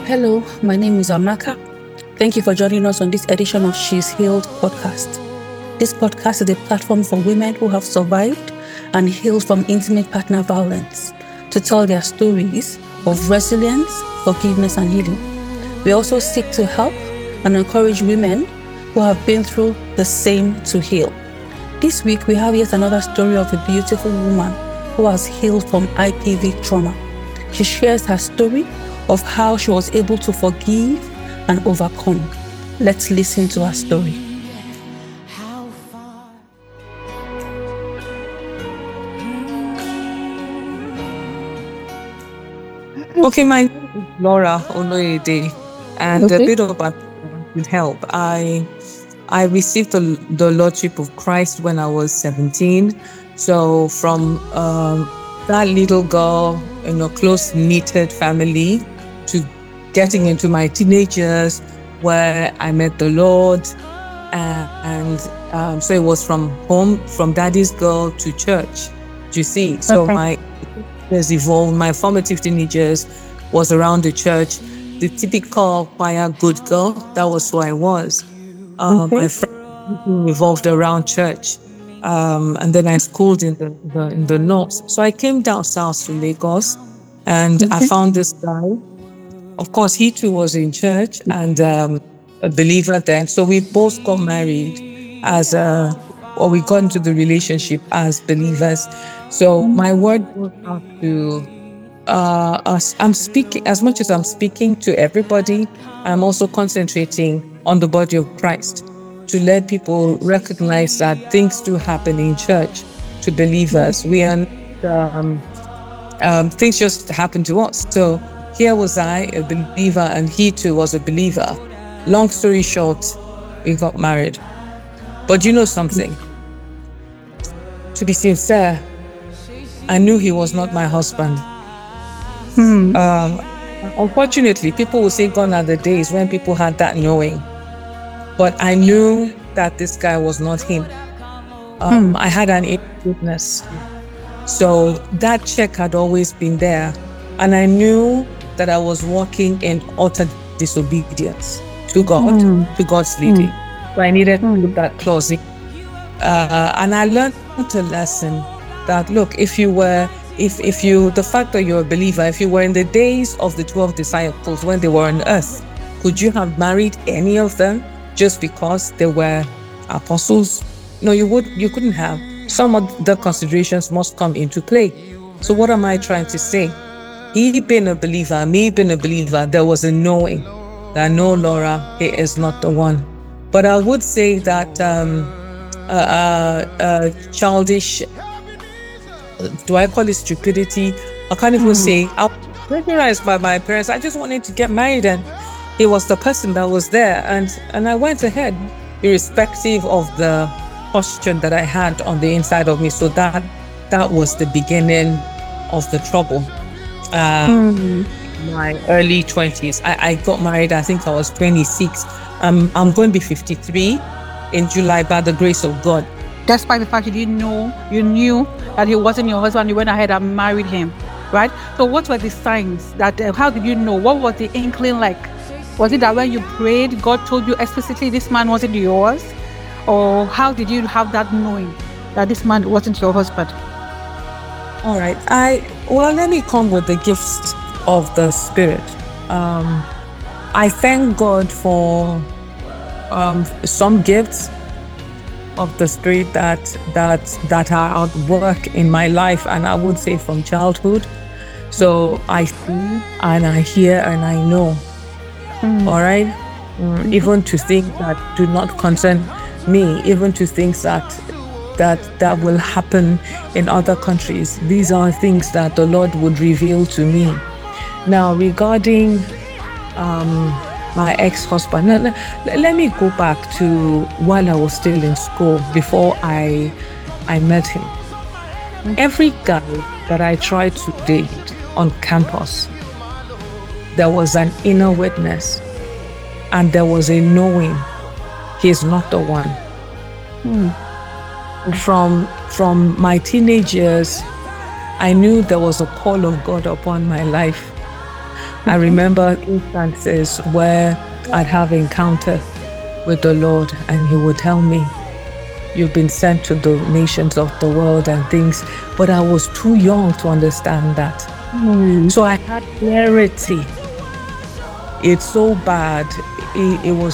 Hello, my name is Amaka. Thank you for joining us on this edition of She's Healed podcast. This podcast is a platform for women who have survived and healed from intimate partner violence to tell their stories of resilience, forgiveness, and healing. We also seek to help and encourage women who have been through the same to heal. This week, we have yet another story of a beautiful woman who has healed from IPV trauma. She shares her story of how she was able to forgive and overcome. Let's listen to her story. Okay, my name is Laura Oloyede, and a bit of background would help. I received the Lordship of Christ when I was 17. So from that little girl in a close-knitted family to getting into my teenagers where I met the Lord. So it was from home, from daddy's girl to church, you see. So my years evolved. My formative teenagers was around the church, the typical choir good girl. That was who I was. My friends revolved around church. And then I schooled in the north. So I came down south to Lagos, and I found this guy. Of course, he too was in church and a believer then. So we both got married we got into the relationship as believers. So my word goes out to us. I'm speaking, as much as I'm speaking to everybody, I'm also concentrating on the body of Christ to let people recognize that things do happen in church to believers. We are things just happen to us. So here was I, a believer, and he too was a believer. Long story short, we got married. But you know something? To be sincere, I knew he was not my husband. Unfortunately, people will say gone are the days when people had that knowing. But I knew that this guy was not him. I had an witness. So that check had always been there. And I knew that I was walking in utter disobedience to God, to God's leading. So I needed to put that clause in. And I learned a lesson that, look, the fact that you're a believer, if you were in the days of the 12 disciples when they were on earth, could you have married any of them just because they were apostles? No, you couldn't have. Some of the considerations must come into play. So what am I trying to say? He being a believer, me being a believer, there was a knowing that no, Laura, he is not the one. But I would say that childish, do I call it stupidity? I can't even say, I was pressurized by my parents. I just wanted to get married, and he was the person that was there. And I went ahead, irrespective of the posture that I had on the inside of me. So that was the beginning of the trouble. My early 20s. I got married, I think I was 26. I'm going to be 53 in July by the grace of God. Despite the fact you knew that he wasn't your husband, you went ahead and married him, right? So what were the signs that, how did you know? What was the inkling like? Was it that when you prayed, God told you explicitly this man wasn't yours? Or how did you have that knowing that this man wasn't your husband? All right. Let me come with the gifts of the Spirit. I thank God for some gifts of the Spirit that are at work in my life, and I would say from childhood. So I see and I hear and I know. All right. Even to things that do not concern me, even to things that will happen in other countries. These are things that the Lord would reveal to me. Now, regarding my ex-husband, let me go back to while I was still in school, before I met him. Every guy that I tried to date on campus, there was an inner witness, and there was a knowing he's not the one. From my teenage years, I knew there was a call of God upon my life. I remember instances where I'd have encounter with the Lord and He would tell me, you've been sent to the nations of the world and things, but I was too young to understand that. So I had clarity. It's so bad. It was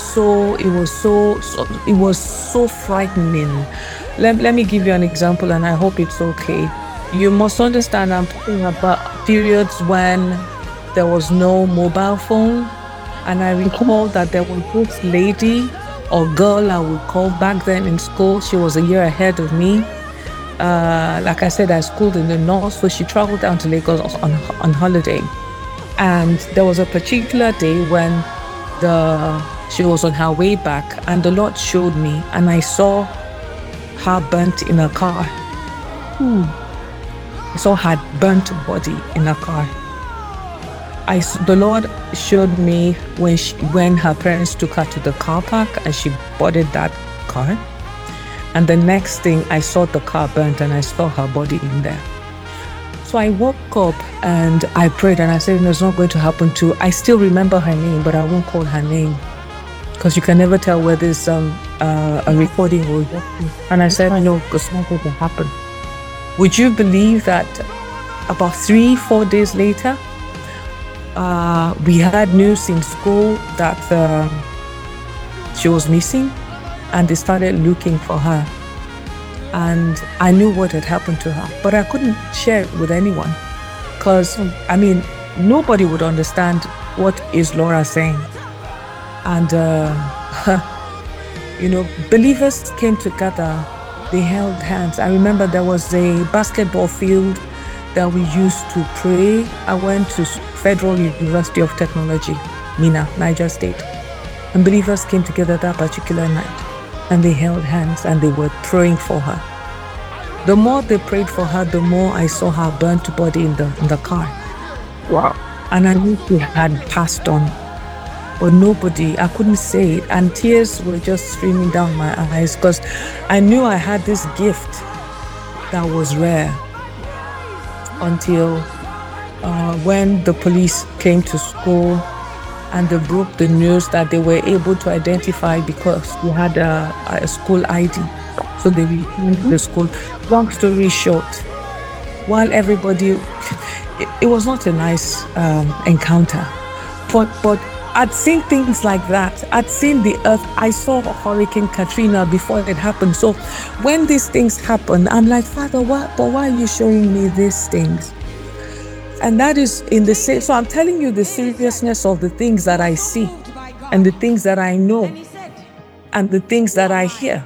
so frightening. Let me give you an example, and I hope it's okay. You must understand, I'm talking about periods when there was no mobile phone, and I recall that there was this lady or girl I would call back then in school. She was a year ahead of me. Like I said, I schooled in the north, so she traveled down to Lagos on holiday. And there was a particular day when she was on her way back, and the Lord showed me, and I saw her burnt in a car. I saw her burnt body in a car. The Lord showed me when her parents took her to the car park and she boarded that car. And the next thing, I saw the car burnt and I saw her body in there. So I woke up and I prayed and I said, no, it's not going to happen to. I still remember her name, but I won't call her name because you can never tell where there's a recording will. And I said, no, it's not going to happen. Would you believe that about 3-4 days later, we had news in school that she was missing, and they started looking for her. And I knew what had happened to her, but I couldn't share it with anyone because, nobody would understand what is Laura saying. And, believers came together, they held hands. I remember there was a basketball field that we used to pray. I went to Federal University of Technology, Minna, Niger State. And believers came together that particular night and they held hands and they were praying for her. The more they prayed for her, the more I saw her burnt body in the car. Wow. And I knew she had passed on, but I couldn't say it. And tears were just streaming down my eyes because I knew I had this gift that was rare until when the police came to school and they broke the news that they were able to identify because we had a school ID. So they returned to the school. Long story short, while everybody, it was not a nice encounter, but I'd seen things like that. I'd seen the earth. I saw Hurricane Katrina before it happened. So when these things happen, I'm like, Father, why are you showing me these things? And that is in the same. So I'm telling you the seriousness of the things that I see and the things that I know and the things that I hear.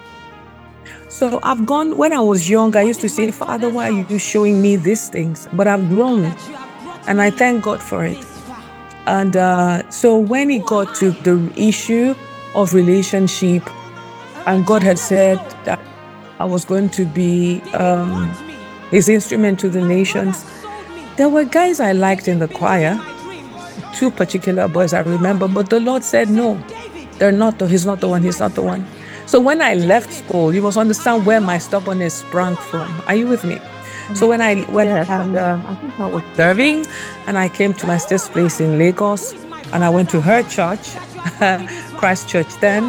So I've gone, when I was young, I used to say, Father, why are you showing me these things? But I've grown and I thank God for it. And so when it got to the issue of relationship, and God had said that I was going to be His instrument to the nations, there were guys I liked in the choir, 2 particular boys I remember, but the Lord said, no, he's not the one. So when I left school, you must understand where my stubbornness sprang from. Are you with me? So when I think I was serving, and I came to my sister's place in Lagos, and I went to her church, Christ Church then,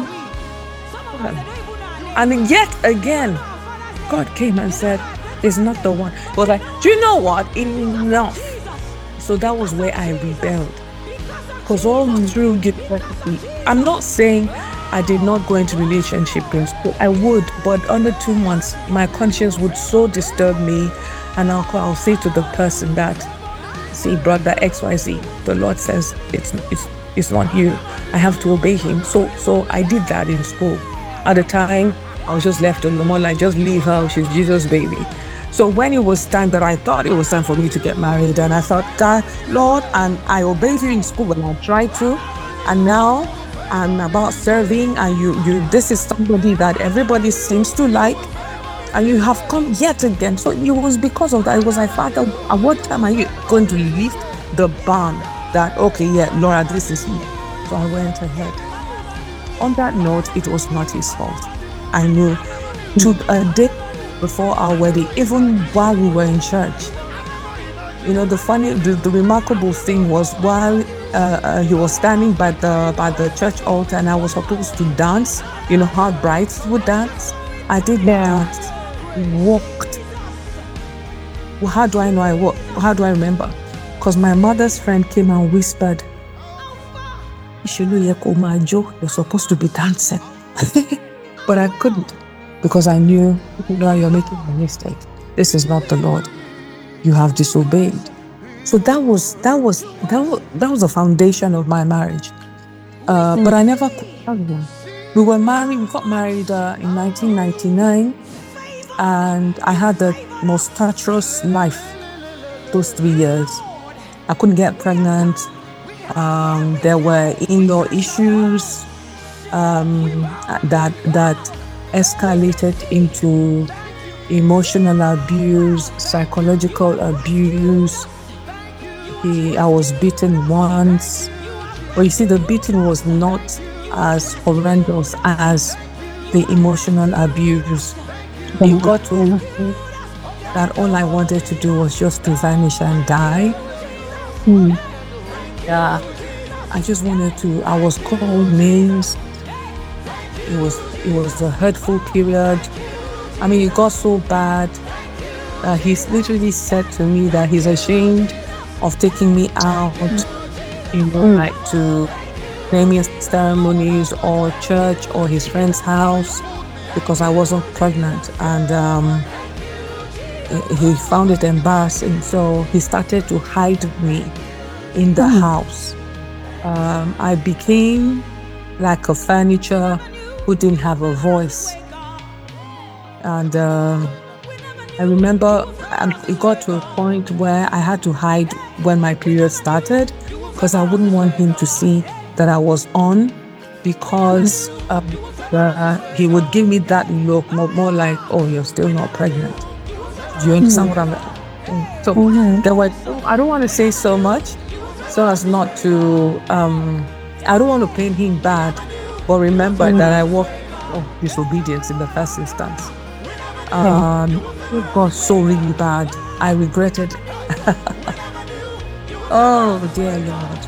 and yet again, God came and said, "It's not the one." But do you know what? Enough. So that was where I rebelled, because all through university, I'm not saying I did not go into relationship in school. I would, but under 2 months, my conscience would so disturb me, and I'll say to the person that, see, brother XYZ, the Lord says it's not you. I have to obey Him. So I did that in school. At the time, I was just left alone. Like, just leave her. She's Jesus' baby. So when it was time that I thought it was time for me to get married, and I thought, God, Lord, and I obeyed you in school and I tried to, and now I'm about serving, and you this is somebody that everybody seems to like, and you have come yet again. So it was because of that. It was like, Father, at what time are you going to lift the ban that, okay, yeah, Laura, this is me. So I went ahead. On that note, it was not his fault. I knew to a day before our wedding, even while we were in church, the remarkable thing was while he was standing by the church altar and I was supposed to dance, how brides would dance. I did not dance. Walked. Well, how do I know I walked? How do I remember? Because my mother's friend came and whispered, you're supposed to be dancing. But I couldn't, because I knew, you're making a mistake. This is not the Lord. You have disobeyed. So that was the foundation of my marriage. But I never could have one. We got married in 1999, and I had the most torturous life those 3 years. I couldn't get pregnant. There were in-law issues that escalated into emotional abuse, psychological abuse. I was beaten once. But you see, the beating was not as horrendous as the emotional abuse. It got to that all I wanted to do was just to vanish and die. Yeah, I just wanted to. I was called names. It was a hurtful period. I mean, it got so bad that he's literally said to me that he's ashamed of taking me out, like to naming ceremonies or church or his friend's house because I wasn't pregnant, and he found it embarrassing. So he started to hide me in the house. I became like a furniture who didn't have a voice. And I remember it got to a point where I had to hide when my period started because I wouldn't want him to see that I was on, because he would give me that look more like, oh, you're still not pregnant. Do you understand what I'm saying? So there were, I don't want to say so much so as not to, I don't want to paint him bad, but remember that I walked disobedience in the first instance. It got so really bad. I regretted. Oh dear Lord.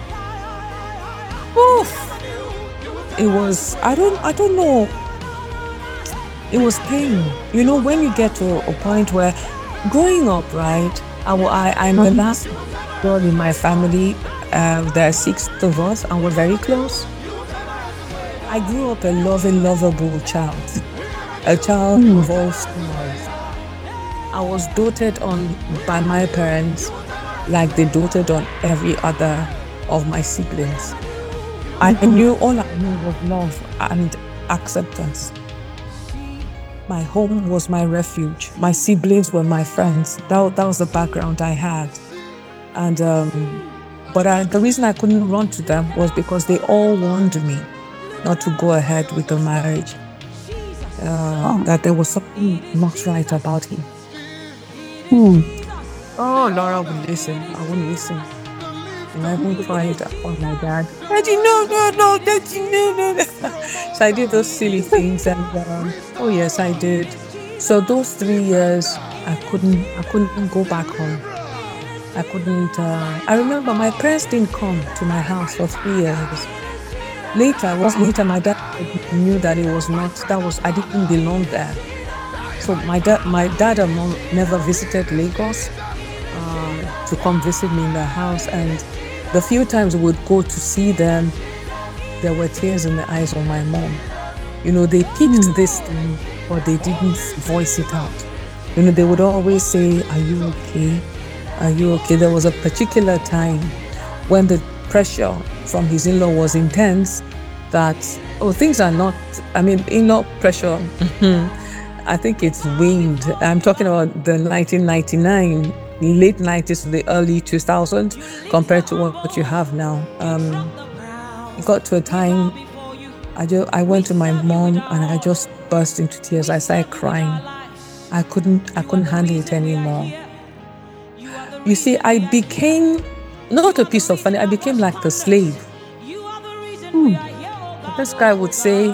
Oof. It was, I don't know. It was pain. You know, when you get to a point where growing up, right? I'm the last girl in my family. There are 6 of us and we're very close. I grew up a lovable child. A child of all stars. I was doted on by my parents like they doted on every other of my siblings. I knew all I knew was love and acceptance. My home was my refuge. My siblings were my friends. That was the background I had. And the reason I couldn't run to them was because they all warned me not to go ahead with the marriage. That there was something not right about him. Oh, Laura would listen. I wouldn't listen. And I would cry on my dad. Daddy, no, Daddy, no. So I did those silly things, and oh yes, I did. So those 3 years, I couldn't go back home. I couldn't. I remember my parents didn't come to my house for 3 years. Later, my dad knew that it was not. I didn't belong there. So my dad and mom never visited Lagos to come visit me in their house, and the few times we would go to see them, there were tears in the eyes of my mom. You know, they picked this thing, but they didn't voice it out. You know, they would always say, "Are you okay? Are you okay?" There was a particular time when the pressure from his in-law was intense, that, things are not, in-law pressure, I think it's waned. I'm talking about the 1999, late 90s to the early 2000s compared to what you have now. It got to a time, I went to my mom and I just burst into tears. I started crying. I couldn't handle it anymore. You see, I became not a piece of fun. I became like the slave. This guy would say,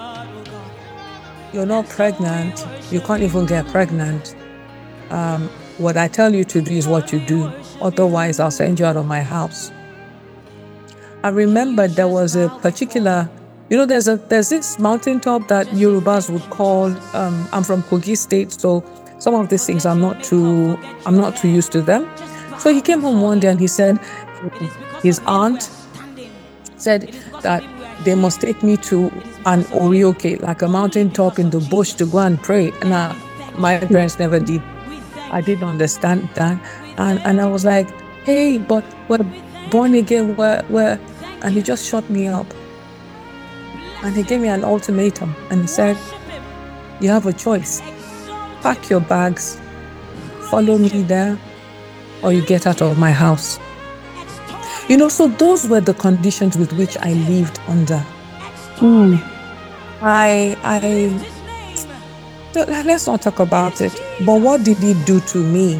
"You're not pregnant. You can't even get pregnant. what I tell you to do is what you do. Otherwise, I'll send you out of my house. I remember there was a particular, there's this mountaintop that Yorubas would call, I'm from Kogi State, so some of these things I'm not too used to them. So he came home one day and he said his aunt said that they must take me to an Orioke, like a mountaintop in the bush, to go and pray. Now, my parents never did. I didn't understand that. And I was like, hey, but we're born again, we're and he just shut me up. And he gave me an ultimatum and he said, you have a choice. Pack your bags, follow me there, or you get out of my house. So those were the conditions with which I lived under. Let's not talk about it. But what did he do to me?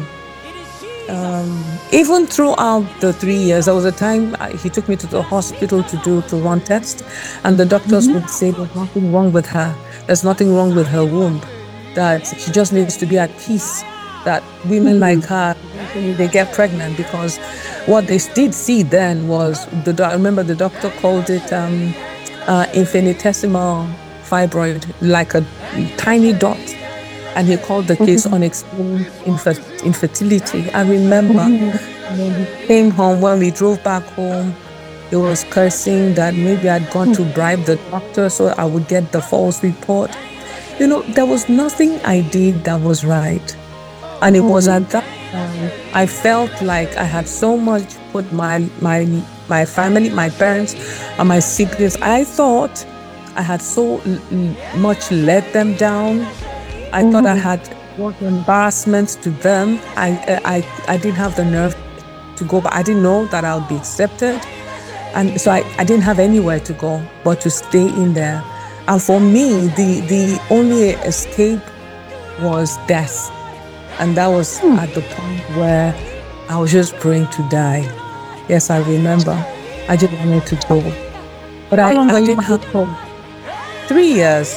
Even throughout the 3 years, there was a time he took me to the hospital to run tests, and the doctors would say there's nothing wrong with her. There's nothing wrong with her womb. That she just needs to be at peace. That women like her, they get pregnant, because what they did see then was, I remember the doctor called it infinitesimal fibroid, like a tiny dot. And he called the case unexplained infertility. I remember when he came home, when we drove back home, he was cursing that maybe I'd gone to bribe the doctor so I would get the false report. There was nothing I did that was right. And it was at that time I felt like I had so much put my family, my parents, and my siblings. I thought I had so much let them down. I thought I had what embarrassments to them. I didn't have the nerve to go, but I didn't know that I would be accepted. And so I didn't have anywhere to go but to stay in there. And for me, the only escape was death. And that was at the point where I was just praying to die. Yes, I remember. I just wanted to go. But I didn't have hope. 3 years.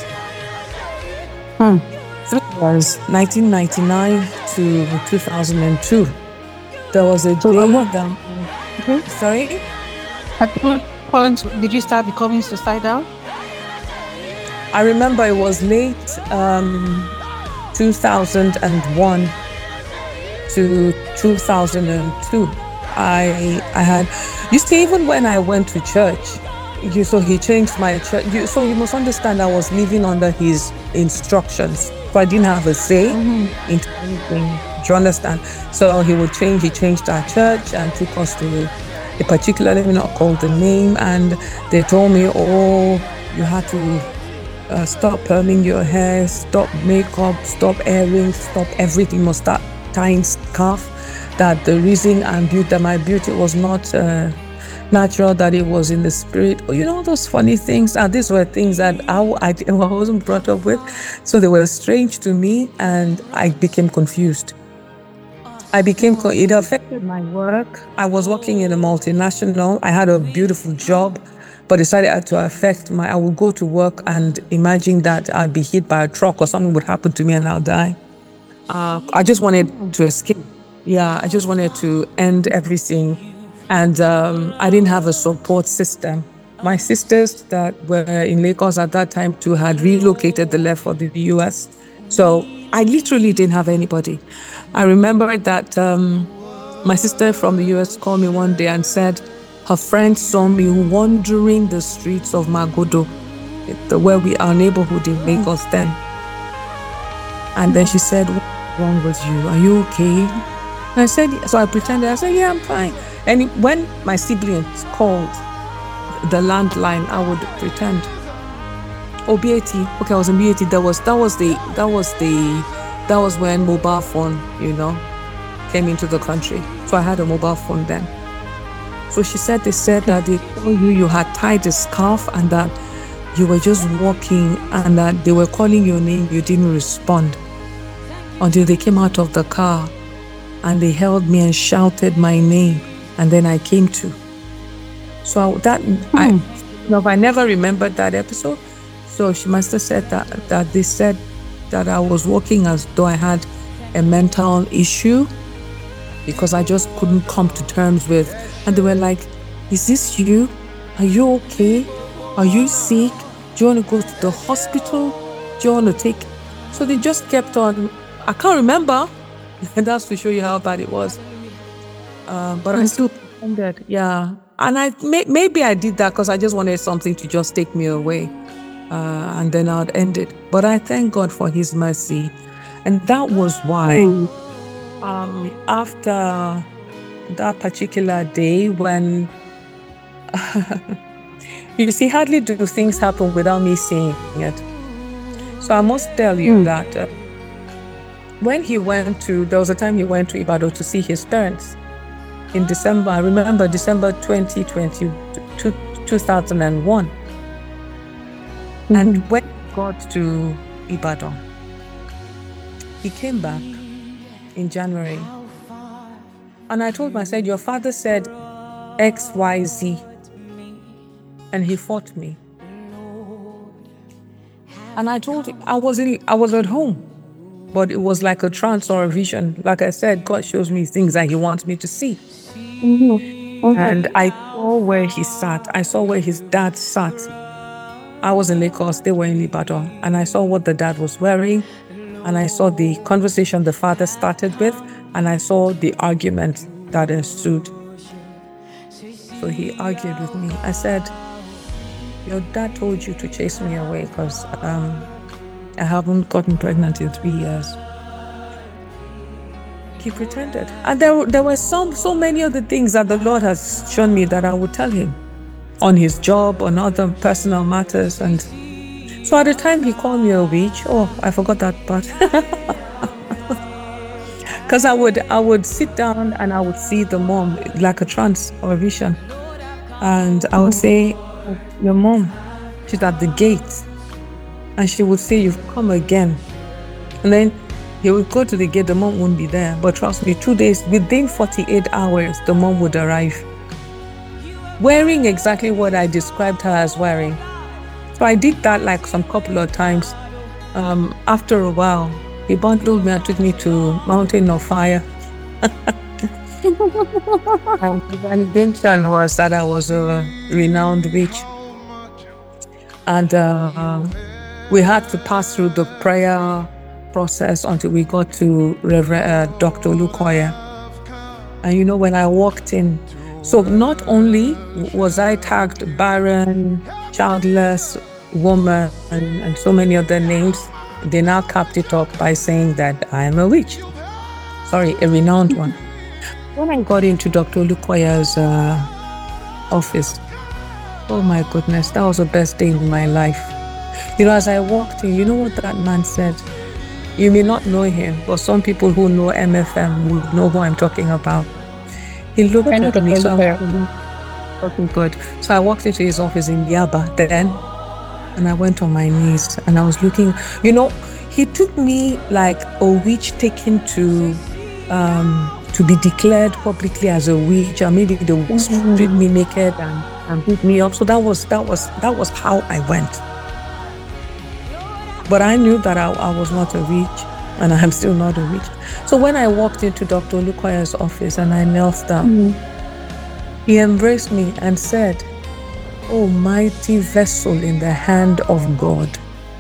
3 years, 1999 to 2002. There was a day Sorry? At what point did you start becoming suicidal? I remember it was late 2001 to 2002. I had, even when I went to church, so he changed my church. So you must understand, I was living under his instructions. So I didn't have a say into anything. Do you understand? So he changed our church and took us to a particular, let me not call the name, and they told me, you had to stop perming your hair, stop makeup, stop earrings, stop everything, must start tying scarf. That the reason that my beauty was not natural, that it was in the spirit. Those funny things. And these were things that I wasn't brought up with. So they were strange to me, and I became confused. It affected my work. I was working in a multinational. I had a beautiful job, but decided to affect I would go to work and imagine that I'd be hit by a truck or something would happen to me and I'll die. I just wanted to escape. Yeah, I just wanted to end everything. And I didn't have a support system. My sisters that were in Lagos at that time too had relocated, they left for the US. So I literally didn't have anybody. I remember that my sister from the US called me one day and said her friend saw me wandering the streets of Magodo, where our neighborhood in Lagos then. And then she said, "What's wrong with you? Are you okay?" And I said, so I pretended, I said, "Yeah, I'm fine." And when my siblings called the landline, I would pretend, BAT. Okay, I was in BAT. That was when mobile phone, came into the country. So I had a mobile phone then. So she said, they said that they told you had tied a scarf and that you were just walking and that they were calling your name, you didn't respond until they came out of the car and they held me and shouted my name, and then I came to. So I never remembered that episode. So she must have said that they said that I was walking as though I had a mental issue because I just couldn't come to terms with. And they were like, is this you? Are you okay? Are you sick? Do you want to go to the hospital? Do you want to take... So they just kept on. I can't remember. And that's to show you how bad it was. But I still pretended, yeah. And maybe I did that because I just wanted something to just take me away. And then I'd end it. But I thank God for His mercy. And that was why after that particular day when you see, hardly do things happen without me seeing it. So I must tell you that when there was a time he went to Ibadan to see his parents in December. I remember December 2001. And when he got to Ibadan, he came back in January. And I told him, I said, your father said XYZ. And he fought me. And I told him, I was at home. But it was like a trance or a vision. Like I said, God shows me things that He wants me to see. And I saw where he sat. I saw where his dad sat. I was in Lagos, they were in Ibadan. And I saw what the dad was wearing. And I saw the conversation the father started with. And I saw the argument that ensued. So he argued with me. I said, your dad told you to chase me away because I haven't gotten pregnant in 3 years. He pretended. And there were so many other things that the Lord has shown me that I would tell him on his job, on other personal matters. And so at the time he called me a witch. Oh, I forgot that part. Because I would sit down and I would see the mom like a trance or a vision. And I would say, your mom, she's at the gate. And she would say, you've come again. And then he would go to the gate, the mom wouldn't be there. But trust me, 2 days, within 48 hours, the mom would arrive. Wearing exactly what I described her as wearing. So I did that like some couple of times. After a while, he bundled me and took me to Mountain of Fire. And the validation was that I was a renowned witch. And we had to pass through the prayer process until we got to Reverend Dr. Olukoya. And when I walked in, so not only was I tagged barren, childless woman, and so many other names, they now capped it up by saying that I am a witch. Sorry, a renowned one. When I got into Dr. Olukoya's office, oh my goodness, that was the best day in my life. As I walked in, you know what that man said? You may not know him, but some people who know MFM will know who I'm talking about. He looked at me, so I walked into his office in Yaba then, and I went on my knees, and I was looking. He took me like a witch taken to be declared publicly as a witch, and maybe they would strip me naked and beat me up. So that was how I went. But I knew that I was not a witch, and I am still not a witch. So when I walked into Dr. Olukoya's office and I knelt down, he embraced me and said, "Oh, mighty vessel in the hand of God."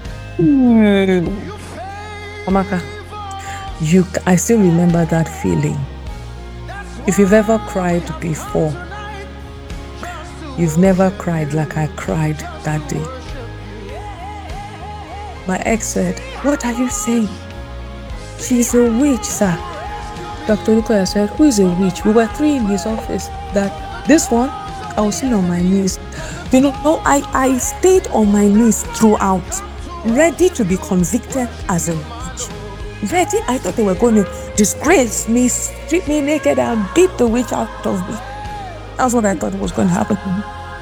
Amaka, I still remember that feeling. If you've ever cried before, you've never cried like I cried that day. My ex said, "What are you saying? She's a witch, sir." Dr. Olukoya said, "Who is a witch?" We were three in his office. That this one, I was sitting on my knees. I stayed on my knees throughout, ready to be convicted as a witch. Ready? I thought they were going to disgrace me, strip me naked, and beat the witch out of me. That's what I thought was going to happen to me.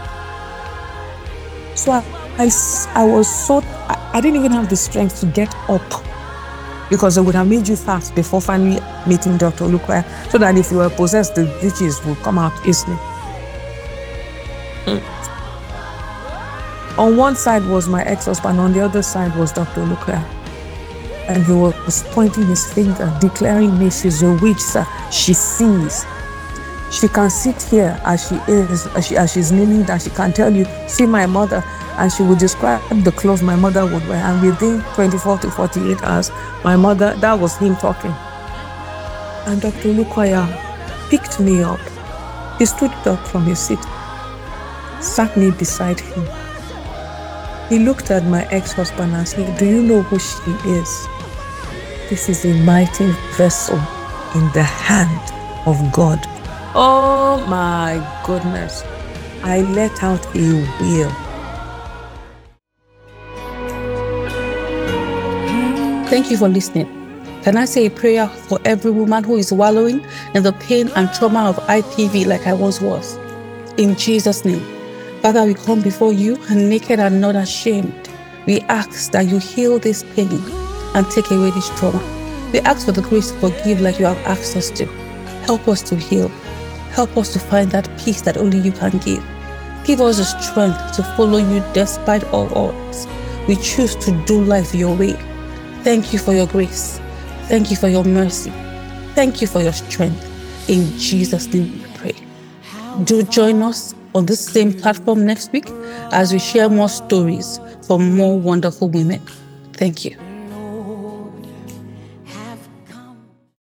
So I didn't even have the strength to get up, because they would have made you fast before finally meeting Dr. Olukoya, so that if you were possessed, the witches would come out easily. On one side was my ex-husband, on the other side was Dr. Olukoya. And he was pointing his finger, declaring me, she's a witch, sir. She sees. She can sit here as she is, as she's kneeling down. She can tell you, see my mother, and she would describe the clothes my mother would wear. And within 24 to 48 hours, my mother, that was him talking. And Dr. Olukoya picked me up. He stood up from his seat, sat me beside him. He looked at my ex-husband and said, do you know who she is? This is a mighty vessel in the hand of God. Oh my goodness. I let out a wail. Thank you for listening. Can I say a prayer for every woman who is wallowing in the pain and trauma of IPV like I once was? In Jesus' name. Father, we come before you naked and not ashamed. We ask that you heal this pain and take away this trauma. We ask for the grace to forgive like you have asked us to. Help us to heal. Help us to find that peace that only you can give. Give us the strength to follow you despite all odds. We choose to do life your way. Thank you for your grace. Thank you for your mercy. Thank you for your strength. In Jesus' name we pray. Do join us on this same platform next week as we share more stories from more wonderful women. Thank you.